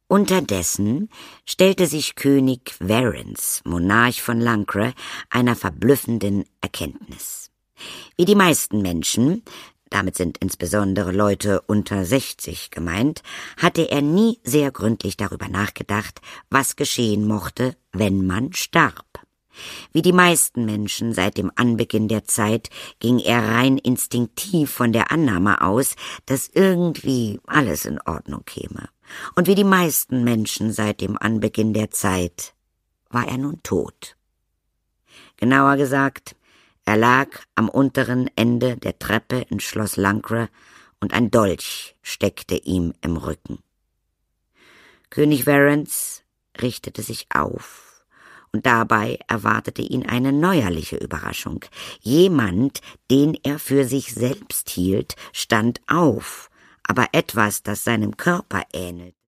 Unterdessen stellte sich König Varens, Monarch von Lancre, einer verblüffenden Erkenntnis. Wie die meisten Menschen, damit sind insbesondere Leute unter 60 gemeint, hatte er nie sehr gründlich darüber nachgedacht, was geschehen mochte, wenn man starb. Wie die meisten Menschen seit dem Anbeginn der Zeit ging er rein instinktiv von der Annahme aus, dass irgendwie alles in Ordnung käme. Und wie die meisten Menschen seit dem Anbeginn der Zeit war er nun tot. Genauer gesagt, er lag am unteren Ende der Treppe in Schloss Lancre und ein Dolch steckte ihm im Rücken. König Varens richtete sich auf. Und dabei erwartete ihn eine neuerliche Überraschung. Jemand, den er für sich selbst hielt, stand auf, aber etwas, das seinem Körper ähnelt.